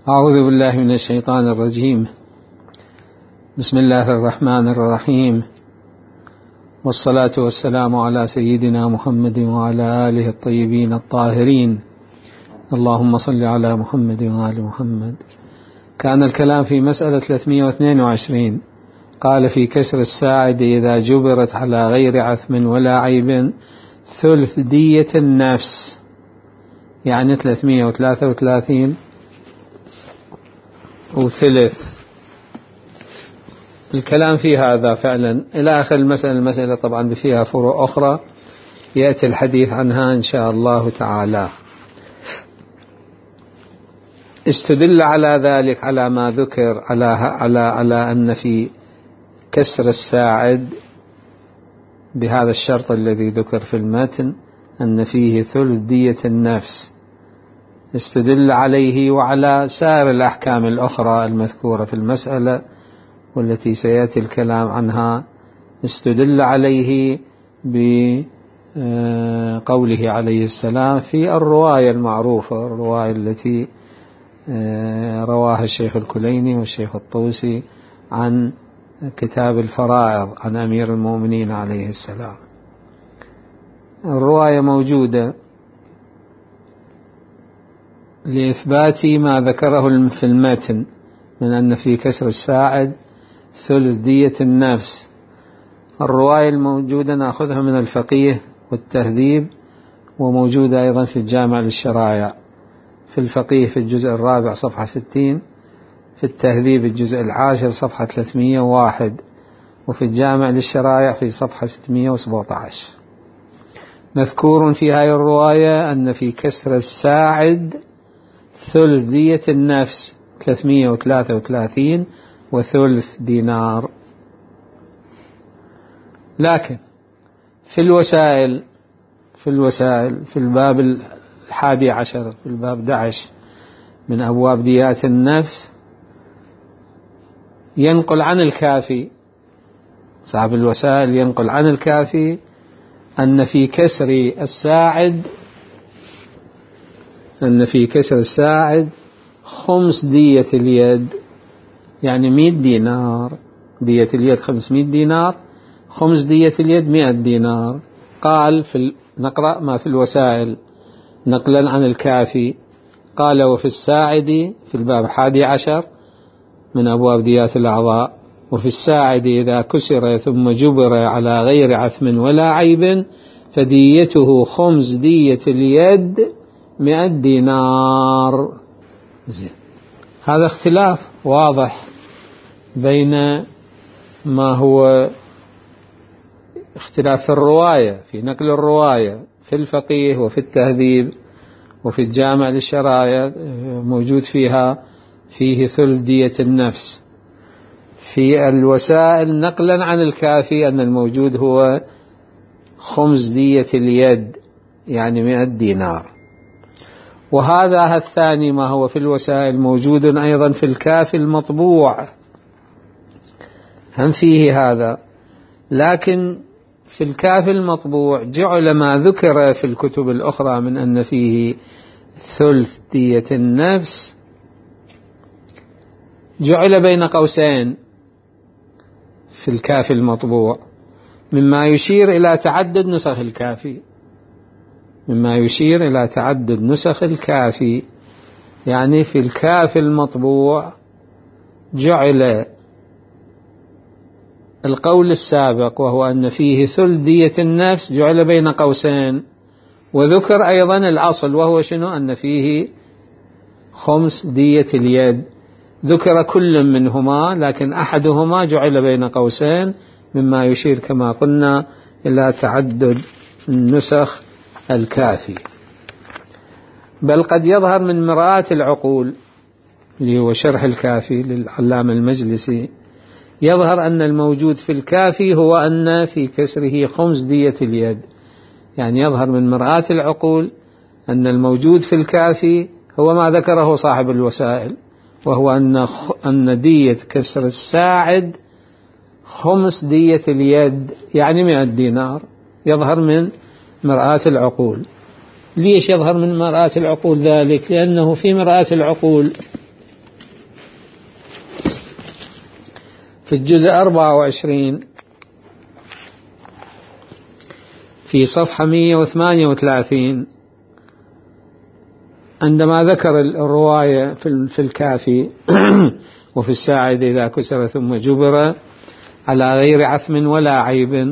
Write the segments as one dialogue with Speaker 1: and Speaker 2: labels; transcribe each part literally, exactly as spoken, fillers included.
Speaker 1: أعوذ بالله من الشيطان الرجيم. بسم الله الرحمن الرحيم، والصلاة والسلام على سيدنا محمد وعلى آله الطيبين الطاهرين. اللهم صل على محمد وآل محمد. كان الكلام في مسألة ثلاثمائة واثنين وعشرين. قال في كسر الساعد إذا جبرت على غير عثم ولا عيب ثلث دية النفس، يعني ثلاثمائة وثلاثة وثلاثين وثلث. الكلام في هذا فعلا إلى آخر المسألة. المسألة طبعا فيها فروع أخرى يأتي الحديث عنها إن شاء الله تعالى. استدل على ذلك على ما ذكر على على على أن في كسر الساعد بهذا الشرط الذي ذكر في المتن أن فيه ثلث دية النفس. استدل عليه وعلى سائر الأحكام الأخرى المذكورة في المسألة والتي سيأتي الكلام عنها. استدل عليه بقوله عليه السلام في الرواية المعروفة، الرواية التي رواها الشيخ الكليني والشيخ الطوسي عن كتاب الفرائض عن أمير المؤمنين عليه السلام. الرواية موجودة لإثبات ما ذكره في المتن من أن في كسر الساعد ثلث دية النفس. الرواية الموجودة نأخذها من الفقيه والتهذيب، وموجودة أيضا في الجامع للشرائع. في الفقيه في الجزء الرابع صفحة ستين، في التهذيب الجزء العاشر صفحة ثلاثمائة وواحد، وفي الجامع للشرائع في صفحة ستمائة وسبعة عشر. مذكور في هذه الرواية أن في كسر الساعد ثلث دية النفس ثلاثمائة وثلاثة وثلاثين وثلث دينار. لكن في الوسائل في الوسائل في الباب الحادي عشر، في الباب دعش من أبواب ديات النفس، ينقل عن الكافي، صاحب الوسائل ينقل عن الكافي أن في كسر الساعد أن في كسر الساعد خمس دية اليد، يعني مئة دينار. دية اليد خمسمائة دينار، خمس دية اليد مئة دينار. قال في نقرأ ما في الوسائل نقلا عن الكافي. قال وفي الساعد في الباب حادي عشر من أبواب ديات الأعضاء: وفي الساعد إذا كسر ثم جبر على غير عثم ولا عيب فديته خمس دية اليد مئة دينار. زين. هذا اختلاف واضح بين ما هو اختلاف في الرواية، في نقل الرواية في الفقيه وفي التهذيب وفي الجامع للشرائع موجود فيها فيه ثلث دية النفس. في الوسائل نقلا عن الكافي أن الموجود هو خمس دية اليد، يعني مئة دينار. وهذا الثاني ما هو في الوسائل موجود أيضا في الكافي المطبوع، هم فيه هذا. لكن في الكافي المطبوع جعل ما ذكر في الكتب الأخرى من أن فيه ثلث دية النفس جعل بين قوسين في الكافي المطبوع، مما يشير إلى تعدد نسخ الكافي مما يشير إلى تعدد نسخ الكافي. يعني في الكافي المطبوع جعل القول السابق وهو أن فيه ثلث دية النفس جعل بين قوسين، وذكر أيضا الأصل وهو شنو؟ أن فيه خمس دية اليد. ذكر كل منهما، لكن أحدهما جعل بين قوسين، مما يشير كما قلنا إلى تعدد نسخ الكافي. بل قد يظهر من مرآة العقول اللي هو شرح الكافي للعلامة المجلسي، يظهر أن الموجود في الكافي هو أن في كسره خمس دية اليد. يعني يظهر من مرآة العقول أن الموجود في الكافي هو ما ذكره صاحب الوسائل، وهو أن أن دية كسر الساعد خمس دية اليد، يعني مئة دينار. يظهر من مرآة العقول. ليش يظهر من مرآة العقول ذلك؟ لأنه في مرآة العقول في الجزء أربعة وعشرين في صفحة مئة وثمانية وثلاثين عندما ذكر الرواية في الكافي وفي الساعد إذا كسر ثم جبر على غير عثم ولا عيب،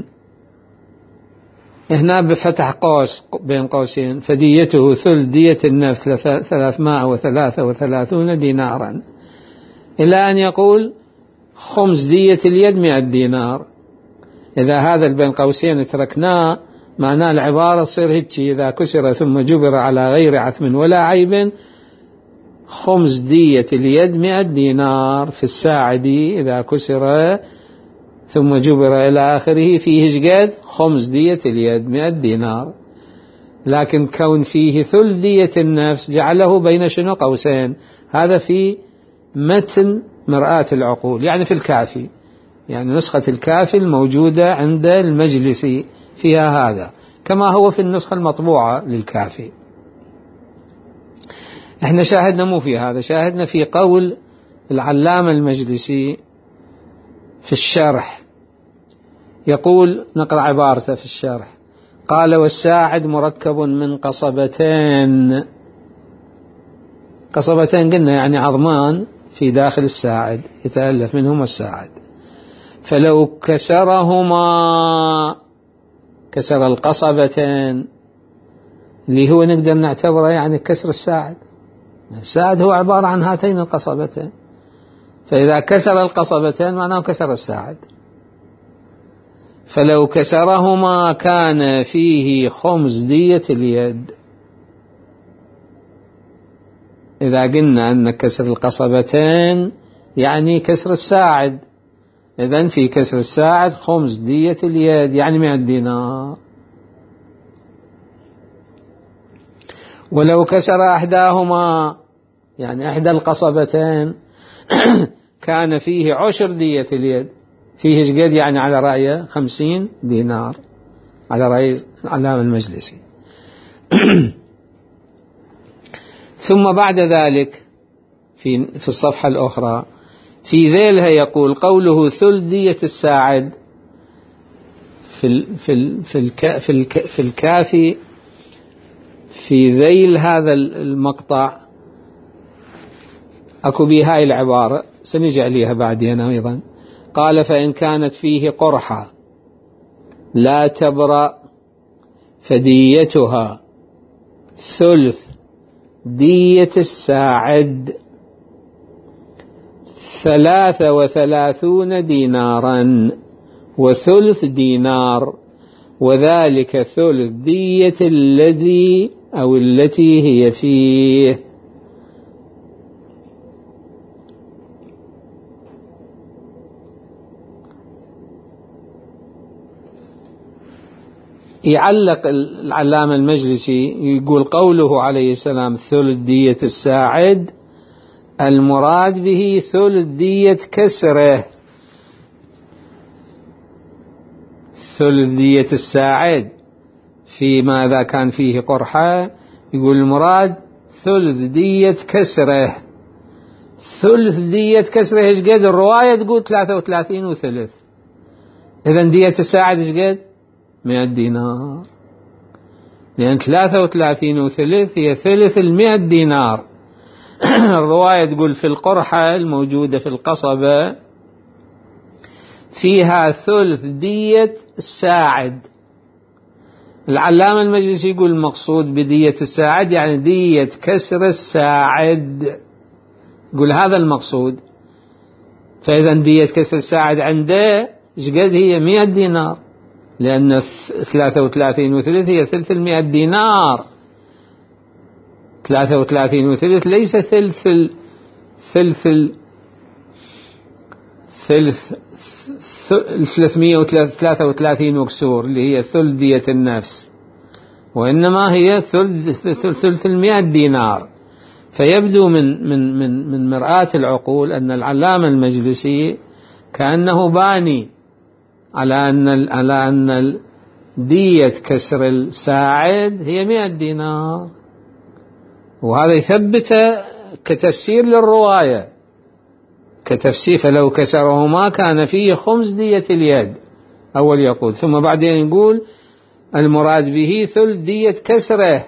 Speaker 1: هنا بفتح قوس بين قوسين فديته ثلث دية النفس ثلاثمائة وثلاثة وثلاثون دينارا، إلى أن يقول خمس دية اليد مئة دينار. إذا هذا بين قوسين تركناه معناه العبارة تصير هيك: إذا كسر ثم جبر على غير عثم ولا عيب خمس دية اليد مئة دينار. في الساعدي إذا كسر ثم جبر إلى آخره فيه شقد خمس دية اليد مئة دينار، لكن كون فيه ثلث دية النفس جعله بين شنو قوسين. هذا في متن مرآة العقول، يعني في الكافي، يعني نسخة الكافي الموجودة عند المجلسي فيها هذا، كما هو في النسخة المطبوعة للكافي. احنا شاهدنا مو في هذا، شاهدنا في قول العلامة المجلسي في الشرح، يقول نقرأ عبارته في الشرح: قال: والساعد مركب من قصبتين. قصبتين قلنا يعني عظمان في داخل الساعد يتألف منهما الساعد، فلو كسرهما كسر القصبتين اللي هو نقدر نعتبره يعني كسر الساعد. الساعد هو عبارة عن هاتين القصبتين، فإذا كسر القصبتين معناه كسر الساعد. فلو كسرهما كان فيه خمس دية اليد. إذا قلنا أن كسر القصبتين يعني كسر الساعد، إذن في كسر الساعد خمس دية اليد يعني مئة دينار. ولو كسر أحداهما يعني إحدى القصبتين كان فيه عشر دية اليد، فيه شقد يعني على رأيه خمسين دينار على رأي العلامة المجلسي. ثم بعد ذلك في في الصفحة الأخرى في ذيلها يقول: قوله ثلث دية الساعد في ال في ال في الك في, الك في الكافي في ذيل هذا المقطع أكو بها هاي العبارة سنجي عليها بعدين أيضا. قال: فإن كانت فيه قرحة لا تبرأ فديتها ثلث دية الساعد ثلاثة وثلاثون دينارا وثلث دينار، وذلك ثلث دية الذي أو التي هي فيه. يعلق العلامة المجلسي يقول: قوله عليه السلام ثلث دية الساعد المراد به ثلث دية كسره. ثلث دية الساعد في ماذا كان فيه قرحة، يقول المراد ثلث دية كسره. ثلث دية كسره ايش قد؟ الرواية تقول ثلاثة وثلاثين وثلث، إذن دية الساعد ايش قد؟ مئة دينار، لأن ثلاثة وثلاثين وثلث هي ثلث المئة دينار. الرواية تقول في القرحة الموجودة في القصبة فيها ثلث دية الساعد. العلامة المجلسي يقول المقصود بدية الساعد يعني دية كسر الساعد، يقول هذا المقصود. فإذا دية كسر الساعد عنده ايش قد؟ هي مئة دينار، لأن ثلاثة وثلاثين وثلث هي ثلث المئة دينار. ثلاثة وثلاثين وثلث ليس ثلث ال ثلث ال ثلث ثلاثمائة وثلاثة وثلاثين وكسور اللي هي ثلث دية النفس، وإنما هي ثلث ثلث المئة دينار. فيبدو من من من من مرآة العقول أن العلامة المجلسي كأنه باني على أن على أن دية كسر الساعد هي مئة دينار، وهذا يثبت كتفسير للرواية، كتفسير فلو كسرهما كان فيه خمس دية اليد، أول يقول، ثم بعدين يقول المراد به ثلث دية كسره،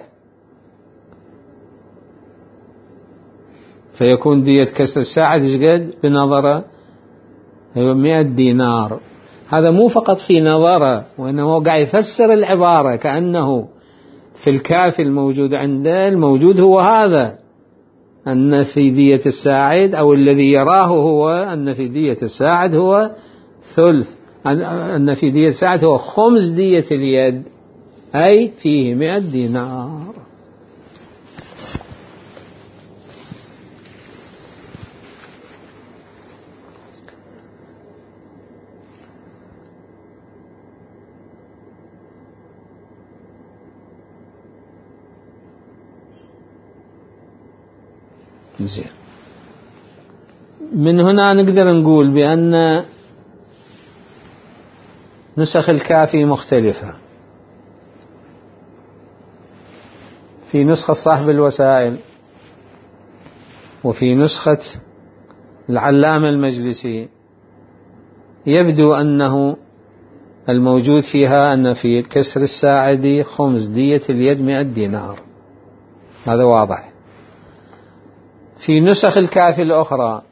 Speaker 1: فيكون دية كسر الساعد ايش قد بنظره؟ هو مئة دينار. هذا مو فقط في نظره، وإنه قاعد يفسر العبارة كأنه في الكافي الموجود عنده الموجود هو هذا، أن في دية الساعد أو الذي يراه هو أن في دية الساعد هو ثلث، أن في دية الساعد هو خمس دية اليد، أي فيه مئة دينار. زين. من هنا نقدر نقول بأن نسخ الكافي مختلفة. في نسخة صاحب الوسائل وفي نسخة العلامة المجلسي يبدو أنه الموجود فيها أن في كسر الساعدي خمس دية اليد مئة دينار، هذا واضح. في نسخ الكافي الأخرى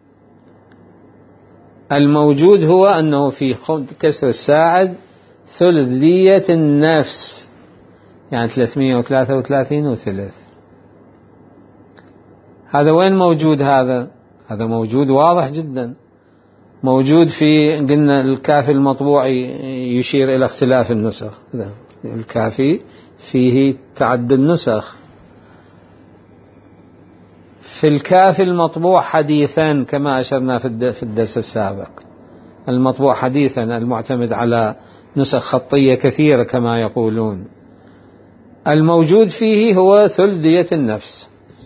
Speaker 1: الموجود هو أنه في كسر الساعد ثلث دية النفس، يعني ثلاثمئة وثلاثة وثلاثين وثلث. هذا وين موجود؟ هذا هذا موجود واضح جدا، موجود في قلنا الكافي المطبوع يشير إلى اختلاف النسخ، الكافي فيه تعدد نسخ. في الكافي المطبوع حديثا كما أشرنا في الدرس السابق، المطبوع حديثا المعتمد على نسخ خطية كثيرة كما يقولون، الموجود فيه هو ثلث دية النفس،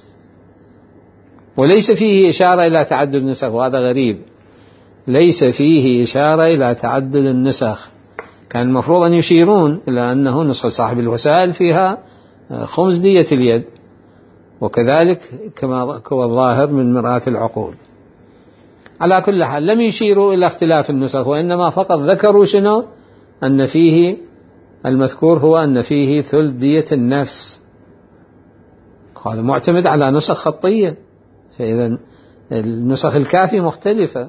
Speaker 1: وليس فيه إشارة إلى تعدد النسخ، وهذا غريب، ليس فيه إشارة إلى تعدد النسخ. كان المفروض أن يشيرون إلى أنه نسخة صاحب الوسائل فيها خمس دية اليد، وكذلك كما هو الظاهر من مرآة العقول. على كل حال لم يشيروا إلى اختلاف النسخ، وإنما فقط ذكروا شنو؟ أن فيه المذكور هو أن فيه ثلث دية النفس، هذا معتمد على نسخ خطية، فإذا النسخ الكافي مختلفة.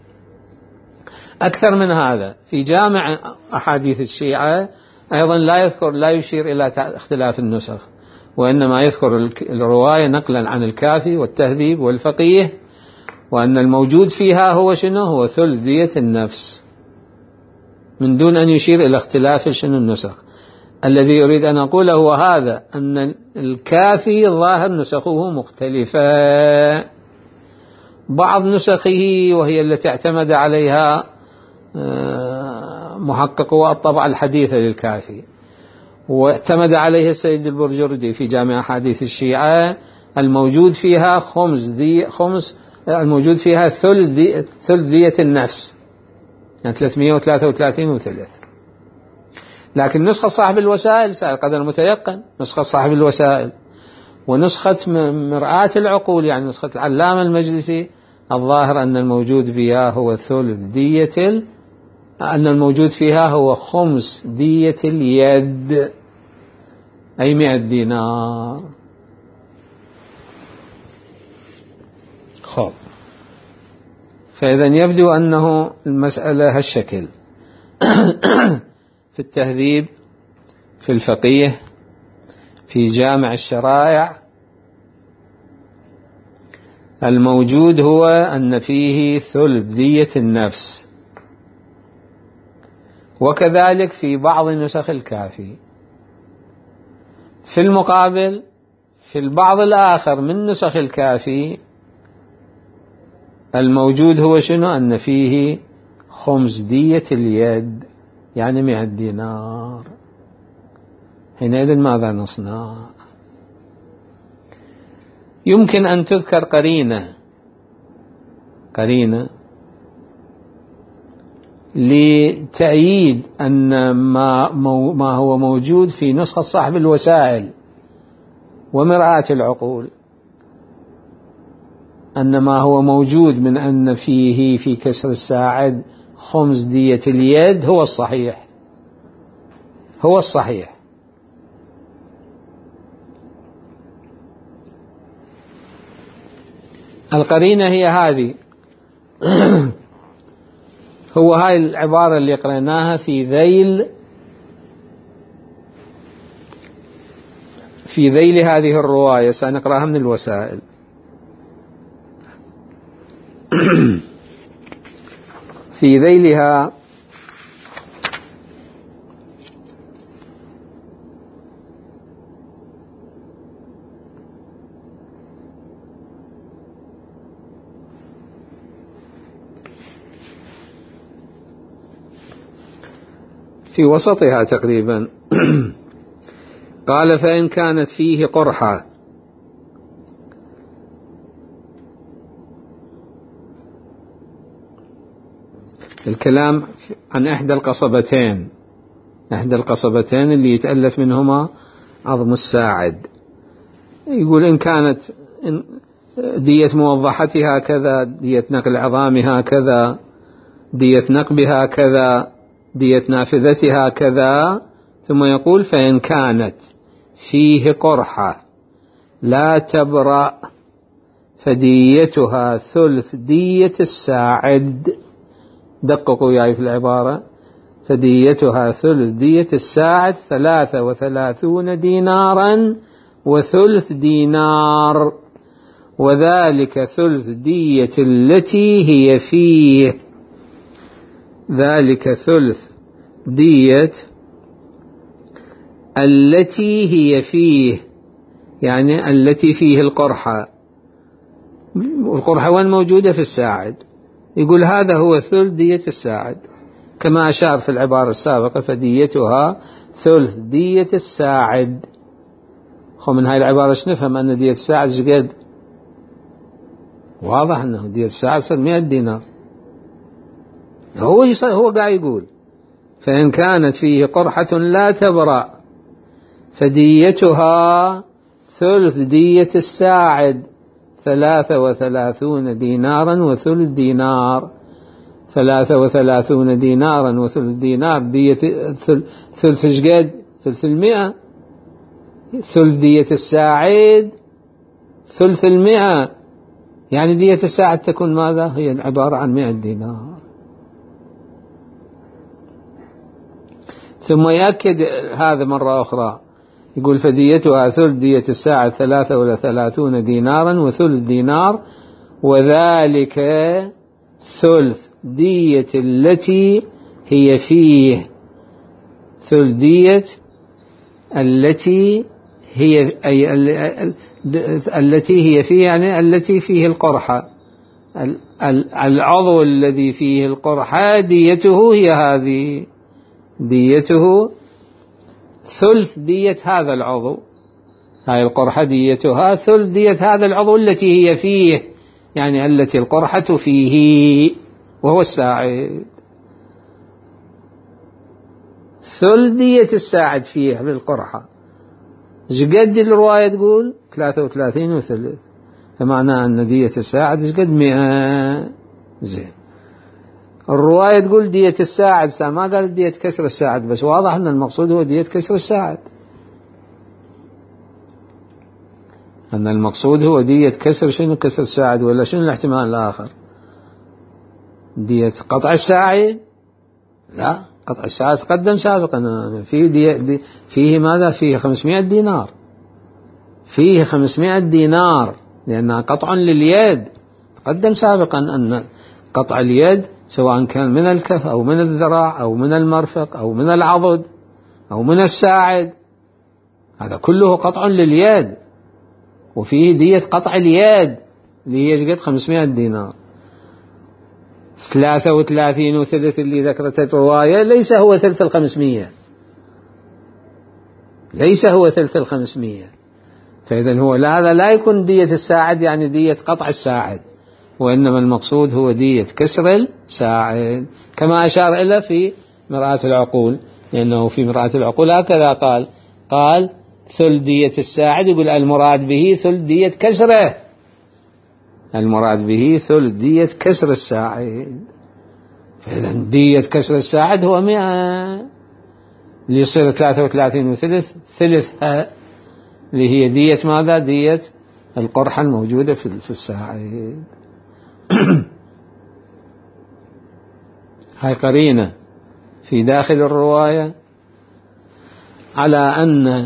Speaker 1: أكثر من هذا في جامع أحاديث الشيعة أيضا لا يذكر لا يشير إلى اختلاف النسخ، وإنما يذكر الرواية نقلا عن الكافي والتهذيب والفقيه، وأن الموجود فيها هو شنو؟ هو ثلث دية النفس، من دون أن يشير إلى اختلاف شنو النسخ. الذي يريد أن أقوله هو هذا، أن الكافي ظاهر نسخه مختلفة، بعض نسخه وهي التي اعتمد عليها محققو الطبعة الحديثة للكافي واعتمد عليه السيد البرجردي في جامع أحاديث الشيعة، الموجود فيها خمس دي خمس الموجود فيها ثلث دي ثلث دية النفس، يعني ثلاثمئة وثلاثة وثلاثين وثلث. لكن نسخة صاحب الوسائل سأل قدر متيقن، نسخة صاحب الوسائل ونسخة مرآة العقول يعني نسخة العلامة المجلسي، الظاهر أن الموجود فيها هو ثلث دية ال... أن الموجود فيها هو خمس دية اليد، أي مئة دينار. خب، فإذا يبدو أنه المسألة هالشكل في التهذيب، في الفقيه، في جامع الشرائع، الموجود هو أن فيه ثلث دية النفس، وكذلك في بعض نسخ الكافي. في المقابل في البعض الآخر من نسخ الكافي الموجود هو شنو؟ أن فيه خمس دية اليد، يعني مئة دينار. حينئذ ماذا نصنع؟ يمكن أن تذكر قرينة قرينة لتأييد أن ما, ما هو موجود في نسخة صاحب الوسائل ومرآة العقول أن ما هو موجود من أن فيه في كسر الساعد خمس دية اليد هو الصحيح، هو الصحيح. القرينة هي هذه. هو هاي العبارة اللي قرأناها في ذيل في ذيل هذه الرواية، سنقرأها من الوسائل. في ذيلها في وسطها تقريبا قال: فإن كانت فيه قرحة الكلام عن إحدى القصبتين، إحدى القصبتين اللي يتألف منهما عظم الساعد. يقول إن كانت دية موضحتها كذا، دية نقل عظامها كذا، دية نقبها كذا، دية نافذتها كذا. ثم يقول: فإن كانت فيه قرحة لا تبرأ فديتها ثلث دية الساعد. دققوا ياي في العبارة: فديتها ثلث دية الساعد ثلاثة وثلاثون دينارا وثلث دينار، وذلك ثلث دية التي هي فيه. ذلك ثلث دية التي هي فيه، يعني التي فيه القرحة. والقرحة وين موجودة؟ في الساعد. يقول هذا هو ثلث دية الساعد، كما أشار في العبارة السابقة: فديتها ثلث دية الساعد. خو من هاي العبارة نفهم أن دية الساعد شقد؟ واضح أنه دية الساعد صار مئة دينار. هو هو قاعد يقول: فإن كانت فيه قرحة لا تبرأ فديتها ثلث دية الساعد ثلاثة وثلاثون دينارا وثلث دينار. ثلاثة وثلاثون دينارا وثلث دينار دية ثلث شقد؟ ثلث المئة. ثلث دية الساعد ثلث المئة، يعني دية الساعد تكون ماذا؟ هي عبارة عن مئة دينار. ثم يأكد هذا مرة أخرى، يقول: فديتها ثلث دية الساعد ثلاثة وثلاثون دينارا وثلث دينار، وذلك ثلث دية التي هي فيه. ثلث دية التي هي أي التي هي فيه، يعني التي فيه القرحة. العضو الذي فيه القرحة ديته هي هذه، ديته ثلث دية هذا العضو. هاي القرحة ديتها ثلث دية هذا العضو التي هي فيه، يعني التي القرحة فيه وهو الساعد. ثلث دية الساعد فيه بالقرحة. شقد الرواية تقول؟ ثلاثة وثلاثين وثلث، فمعنى أن دية الساعد شقد؟ مئة. زين. الرواية تقول دية الساعد، ما قالت دية كسر الساعد، بس واضح أن المقصود هو دية كسر الساعد، أن المقصود هو دية كسر. شنو كسر الساعد؟ ولا شنو الاحتمال الآخر؟ دية قطع الساعد؟ لا، قطع الساعد تقدم سابقا. فيه دي دي فيه ماذا؟ فيه خمسمائة دينار، فيه خمسمائة دينار لأنها قطع لليد. تقدم سابقا أن قطع اليد سواء كان من الكف أو من الذراع أو من المرفق أو من العضد أو من الساعد، هذا كله قطع لليد، وفيه دية قطع اليد اللي هي قد خمسمائة دينار. ثلاثة وثلاثين وثلث اللي ذكرت الرواية ليس هو ثلث الخمسمية، ليس هو ثلث الخمسمية. فإذن هو لا، هذا لا يكون دية الساعد يعني دية قطع الساعد، وإنما المقصود هو دية كسر الساعد، كما أشار إلى في مرآة العقول، لأنه في مرآة العقول هكذا قال قال ثلث دية الساعد، يقول المراد به ثلث دية كسره، المراد به ثلث دية كسر الساعد. فإذا دية كسر الساعد هو مئة، اللي يصير ثلاثة وثلاثين وثلث ثلثها اللي هي دية ماذا؟ دية القرحة الموجودة في الساعد. هاي قرينة في داخل الرواية على أن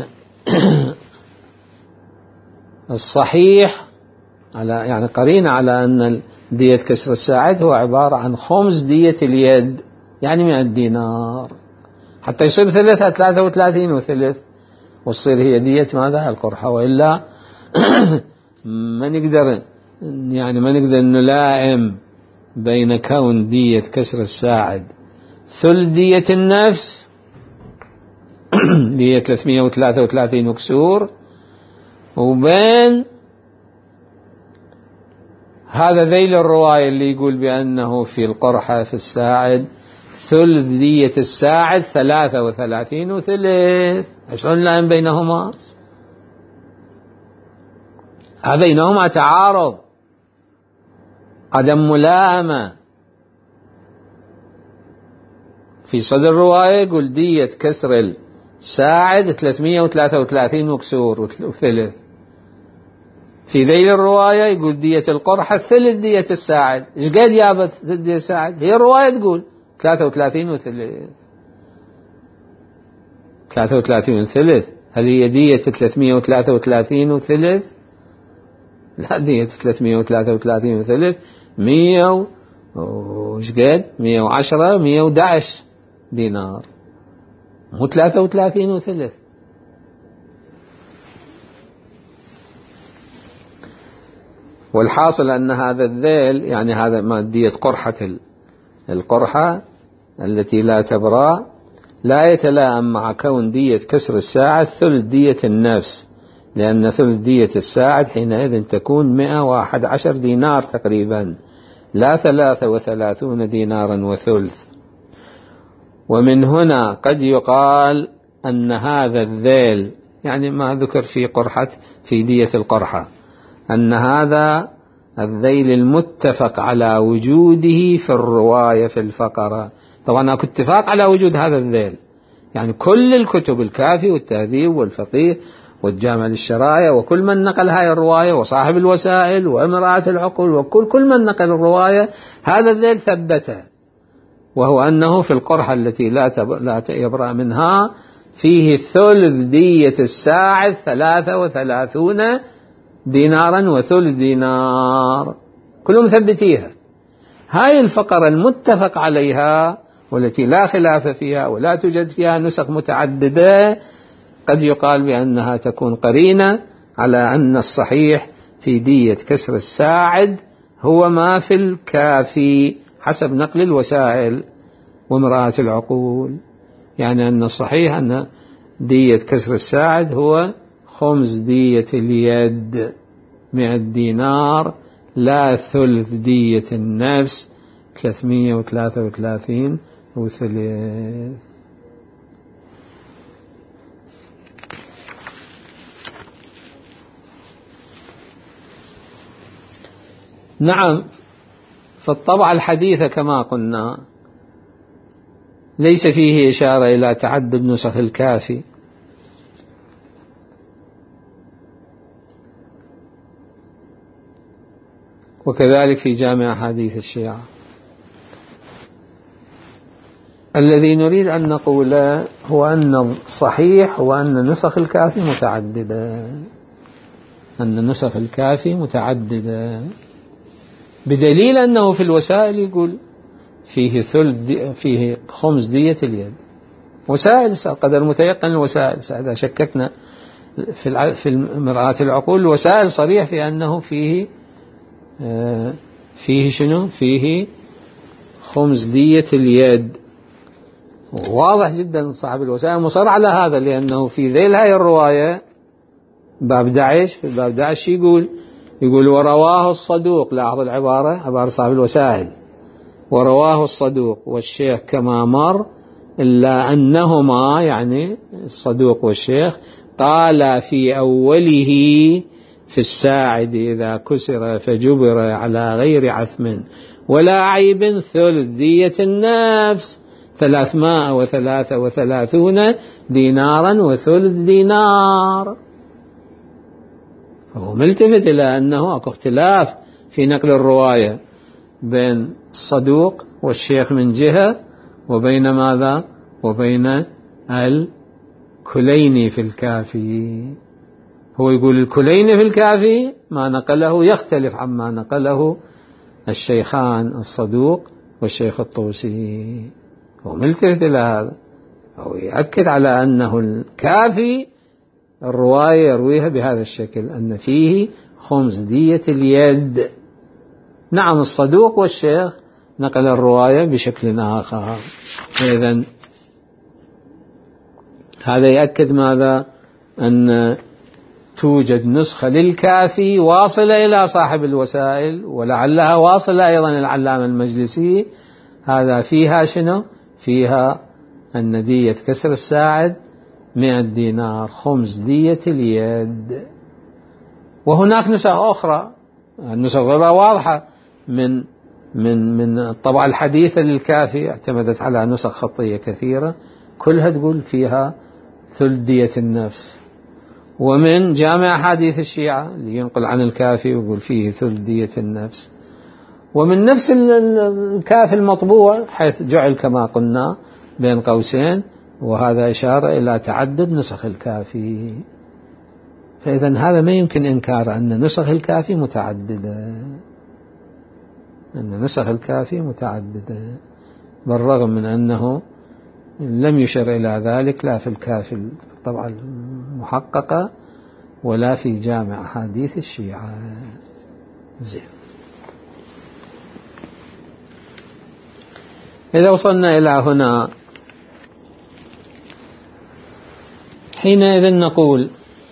Speaker 1: الصحيح على يعني قرينة على أن دية كسر الساعد هو عبارة عن خمس دية اليد، يعني مئة دينار، حتى يصير ثلثها ثلاثة وثلاثين وثلث وتصير هي دية ماذا؟ القرحة. وإلا ما نقدر يعني ما نقدر نلائم بين كون دية كسر الساعد ثلث دية النفس دية ثلاثمئة وثلاثة وثلاثين وكسور، وبين هذا ذيل الرواية اللي يقول بأنه في القرحة في الساعد ثلث دية الساعد ثلاثة وثلاثين وثلث. شلون نلائم بينهما؟ بينهما تعارض، عدم ملائمة. في صدر الرواية يقول دية كسر الساعد ثلاثمئة وثلاثة وثلاثين وكسور وثلث، في ذيل الرواية يقول دية القرحة ثلث دية الساعد. إيش قد جابت ثلث دية الساعد؟ هي الرواية تقول ثلاثة وثلاثين وثلث. ثلاثة وثلاثين وثلث هل هي دية ثلاثمئة وثلاثة وثلاثين وثلث؟ لا، دية ثلاثمئة وثلاثة وثلاثين وثلث مئة وش قد؟ مئة وعشرة مئة وأحد عشر دينار، مو ثلاثة وثلاثين وثلث. والحاصل أن هذا الذيل يعني هذا مادية قرحة القرحة التي لا تبرى لا يتلائم مع كون دية كسر الساعد ثلث دية النفس، لأن ثلث دية الساعد حينئذ تكون مئة وأحد عشر دينار تقريبا، لا ثلاثة وثلاثون دينارا وثلث. ومن هنا قد يقال أن هذا الذيل يعني ما ذكر في قرحة في دية القرحة أن هذا الذيل المتفق على وجوده في الرواية في الفقرة. طبعا أكو اتفاق على وجود هذا الذيل، يعني كل الكتب الكافي والتهذيب والفقيه والجامع للشرايع وكل من نقل هاي الرواية وصاحب الوسائل ومرآة العقول وكل كل من نقل الرواية هذا الذيل ثبته، وهو أنه في القرحة التي لا لا يبرأ منها فيه ثلث دية الساعد ثلاثة وثلاثون دينارا وثلث دينار، كلهم ثبتيها. هاي الفقرة المتفق عليها والتي لا خلاف فيها ولا توجد فيها نسخ متعددة قد يقال بأنها تكون قرينة على أن الصحيح في دية كسر الساعد هو ما في الكافي حسب نقل الوسائل ومرآة العقول، يعني أن الصحيح أن دية كسر الساعد هو خمس دية اليد مئة دينار، لا ثلث دية النفس ثلاثمئة وثلاثة وثلاثين وثلث. نعم، فالطبعة الحديثة كما قلنا ليس فيه إشارة إلى تعدد نسخ الكافي، وكذلك في جامع حديث الشيعة. الذي نريد أن نقوله هو أن الصحيح هو أن نسخ الكافي متعددة، أن نسخ الكافي متعددة، بدليل أنه في الوسائل يقول فيه ثلث دي فيه خمس دية اليد. وسائل قدر متيقن الوسائل، إذا شككنا في في مرآة العقول الوسائل صريح في أنه فيه آه فيه شنو فيه خمس دية اليد، واضح جدا صاحب الوسائل مصر على هذا، لأنه في ذيل هاي الرواية باب داعش في باب داعش يقول يقول ورواه الصدوق، لاحظ العبارة عبارة صاحب الوسائل، ورواه الصدوق والشيخ كما مر إلا أنهما يعني الصدوق والشيخ قال في أوله في الساعد إذا كسر فجبر على غير عثم ولا عيب ثلث دية النفس ثلاثمائة وثلاثة وثلاثون دينارا وثلث دينار. فهو ملتفت إلى أنه أكو اختلاف في نقل الرواية بين الصدوق والشيخ من جهة وبين ماذا وبين الكليني في الكافي. هو يقول الكليني في الكافي ما نقله يختلف عما نقله الشيخان الصدوق والشيخ الطوسي. هو ملتفت إلى هذا، هو يأكد على أنه الكافي الرواية يرويها بهذا الشكل أن فيه خمس دية اليد. نعم الصدوق والشيخ نقل الرواية بشكل آخر. إذن هذا يأكد ماذا أن توجد نسخة للكافي واصلة إلى صاحب الوسائل ولعلها واصلة أيضا العلامة المجلسي. هذا فيها شنو؟ فيها أن دية كسر الساعد مئة دينار خمس دية اليد. وهناك نسخ أخرى، النسخ غير واضحة من من من الطبعة الحديثة للكافي اعتمدت على نسخ خطية كثيرة كلها تقول فيها ثلث دية النفس. ومن جامع حديث الشيعة اللي ينقل عن الكافي ويقول فيه ثلث دية النفس. ومن نفس الكافي المطبوع حيث جعل كما قلنا بين قوسين، وهذا إشارة إلى تعدد نسخ الكافي. فإذا هذا ما يمكن إنكار أن نسخ الكافي متعددة، أن نسخ الكافي متعددة بالرغم من أنه لم يشر إلى ذلك لا في الكافي طبعا المحققة ولا في جامع حديث الشيعة. زين، إذا وصلنا إلى هنا حينئذ نقول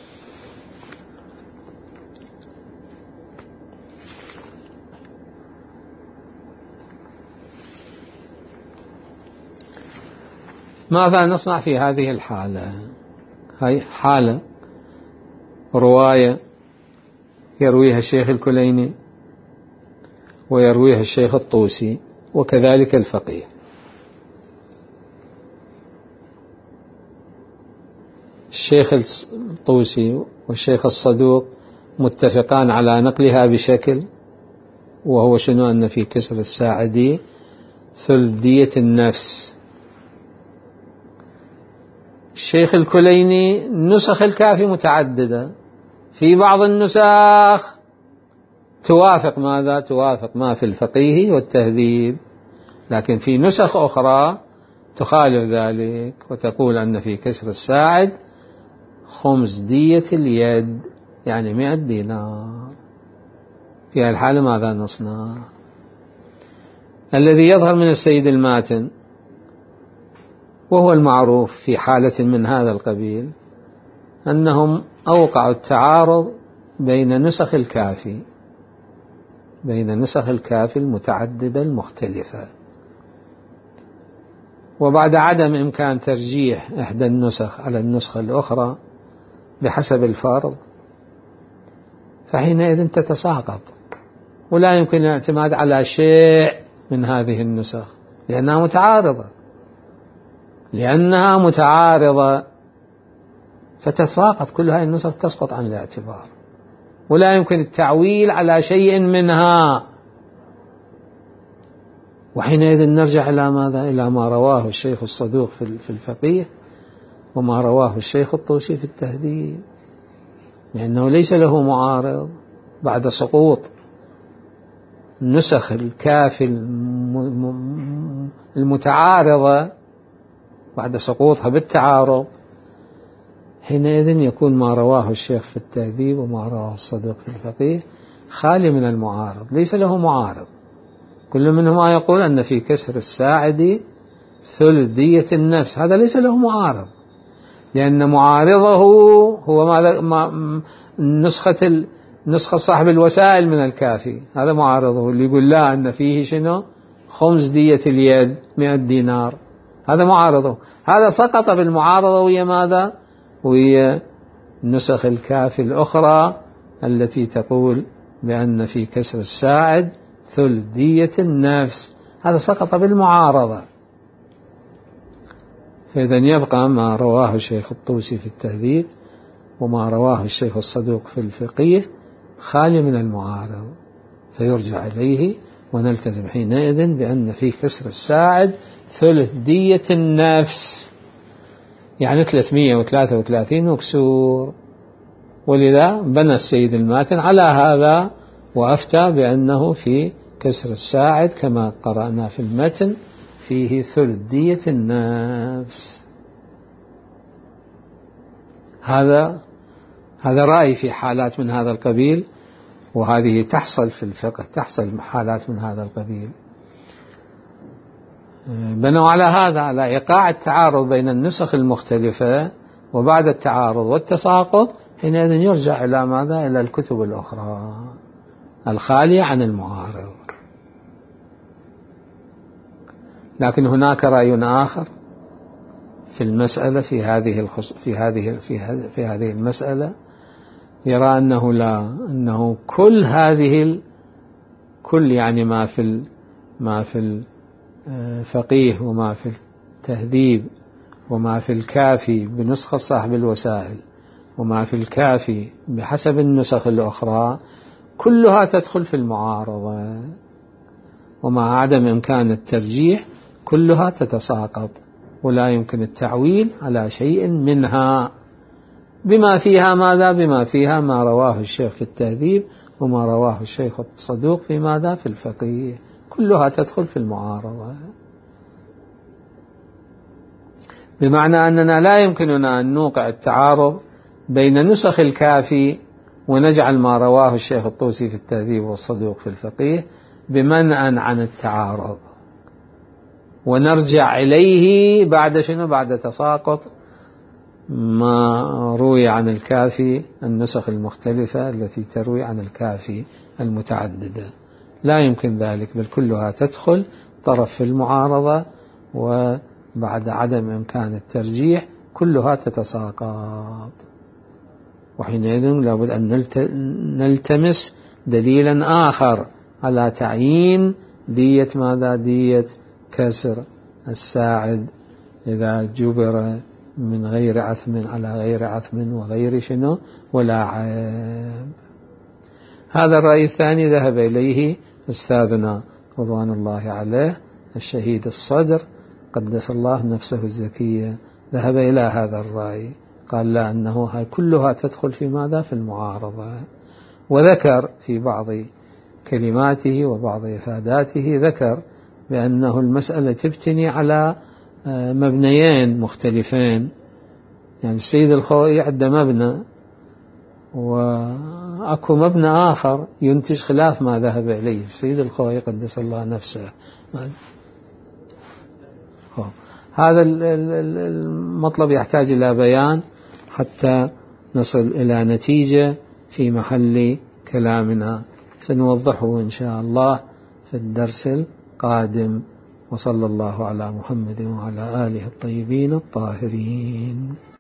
Speaker 1: ماذا نصنع في هذه الحالة؟ هاي حالة رواية يرويها الشيخ الكليني ويرويها الشيخ الطوسي وكذلك الفقيه. الشيخ الطوسي والشيخ الصدوق متفقان على نقلها بشكل، وهو شنو؟ أن في كسر الساعدي ثلث دية النفس. الشيخ الكليني نسخ الكافي متعددة، في بعض النسخ توافق ماذا؟ توافق ما في الفقيه والتهذيب، لكن في نسخ أخرى تخالف ذلك وتقول أن في كسر الساعد خمس دية اليد يعني مئة دينار. في هذه الحالة ماذا نصنع؟ الذي يظهر من السيد الماتن وهو المعروف في حالة من هذا القبيل أنهم أوقعوا التعارض بين نسخ الكافي بين نسخ الكافي المتعددة المختلفة، وبعد عدم إمكان ترجيح إحدى النسخ على النسخة الأخرى بحسب الفرض، فحينئذ تتساقط ولا يمكن الاعتماد على شيء من هذه النسخ لأنها متعارضة لأنها متعارضة فتتساقط كل هذه النسخ، تسقط عن الاعتبار ولا يمكن التعويل على شيء منها. وحينئذ نرجع إلى ماذا؟ إلى ما رواه الشيخ الصدوق في الفقيه وما رواه الشيخ الطوسي في التهذيب، لأنه ليس له معارض بعد سقوط نسخ الكافي المتعارضة، بعد سقوطها بالتعارض، حينئذ يكون ما رواه الشيخ في التهذيب وما رواه الصدوق في الفقيه خالي من المعارض، ليس له معارض. كل منهما يقول أن في كسر الساعد ثلث دية النفس، هذا ليس له معارض لأن معارضه هو ماذا؟ ما نسخة نسخة صاحب الوسائل من الكافي، هذا معارضه اللي يقول لا أن فيه شنو؟ خمس دية اليد مئة دينار، هذا معارضه. هذا سقط بالمعارضة ويا ماذا؟ ويا نسخ الكافي الأخرى التي تقول بأن في كسر الساعد ثلث دية النفس، هذا سقط بالمعارضة. فإذا يبقى ما رواه الشيخ الطوسي في التهذيب وما رواه الشيخ الصدوق في الفقيه خالي من المعارض، فيرجع إليه ونلتزم حينئذ بأن في كسر الساعد ثلث دية النفس، يعني ثلاثمائة وثلاثة وثلاثين وكسور. ولذا بنى السيد الماتن على هذا وأفتى بأنه في كسر الساعد كما قرأنا في المتن فيه ثلث دية النفس. هذا هذا رأي في حالات من هذا القبيل، وهذه تحصل في الفقه، تحصل حالات من هذا القبيل. بنوا على هذا، على إيقاع التعارض بين النسخ المختلفة، وبعد التعارض والتساقط حينئذ يرجع إلى ماذا؟ إلى الكتب الأخرى الخالية عن المعارض. لكن هناك رأي آخر في المسألة في هذه الخص... في هذه في هذه في هذه المسألة، يرى أنه لا، أنه كل هذه ال... كل يعني ما في ال... ما في الفقيه وما في التهذيب وما في الكافي بنسخة صاحب الوسائل وما في الكافي بحسب النسخ الأخرى كلها تدخل في المعارضة، ومع عدم إمكان الترجيح كلها تتساقط، ولا يمكن التعويل على شيء منها، بما فيها ماذا؟ بما فيها ما رواه الشيخ في التهذيب وما رواه الشيخ الصدوق في ماذا؟ في الفقيه، كلها تدخل في المعارضة. بمعنى أننا لا يمكننا أن نوقع التعارض بين نسخ الكافي ونجعل ما رواه الشيخ الطوسي في التهذيب والصدوق في الفقيه بمنع عن التعارض، ونرجع إليه بعد شنو؟ بعد تساقط ما روي عن الكافي، النسخ المختلفة التي تروي عن الكافي المتعددة. لا يمكن ذلك، بل كلها تدخل طرف في المعارضة، وبعد عدم إمكان الترجيح كلها تتساقط. وحينئذ لابد أن نلتمس دليلا آخر على تعيين دية ماذا؟ دية كسر الساعد إذا جبر من غير عثم على غير عثم وغير شنو ولا عيب. هذا الرأي الثاني ذهب إليه أستاذنا رضوان الله عليه الشهيد الصدر قدس الله نفسه الزكية، ذهب إلى هذا الرأي، قال لا، أنه هاي كلها تدخل في ماذا؟ في المعارضة. وذكر في بعض كلماته وبعض إفاداته ذكر بأنه المسألة تبتني على مبنيين مختلفين، يعني السيد الخوئي عنده مبنى وأكو مبنى آخر ينتج خلاف ما ذهب إليه السيد الخوئي قدس الله نفسه. هذا المطلب يحتاج إلى بيان حتى نصل إلى نتيجة في محل كلامنا، سنوضحه إن شاء الله في الدرس القادم. وصلى الله على محمد وعلى آله الطيبين الطاهرين.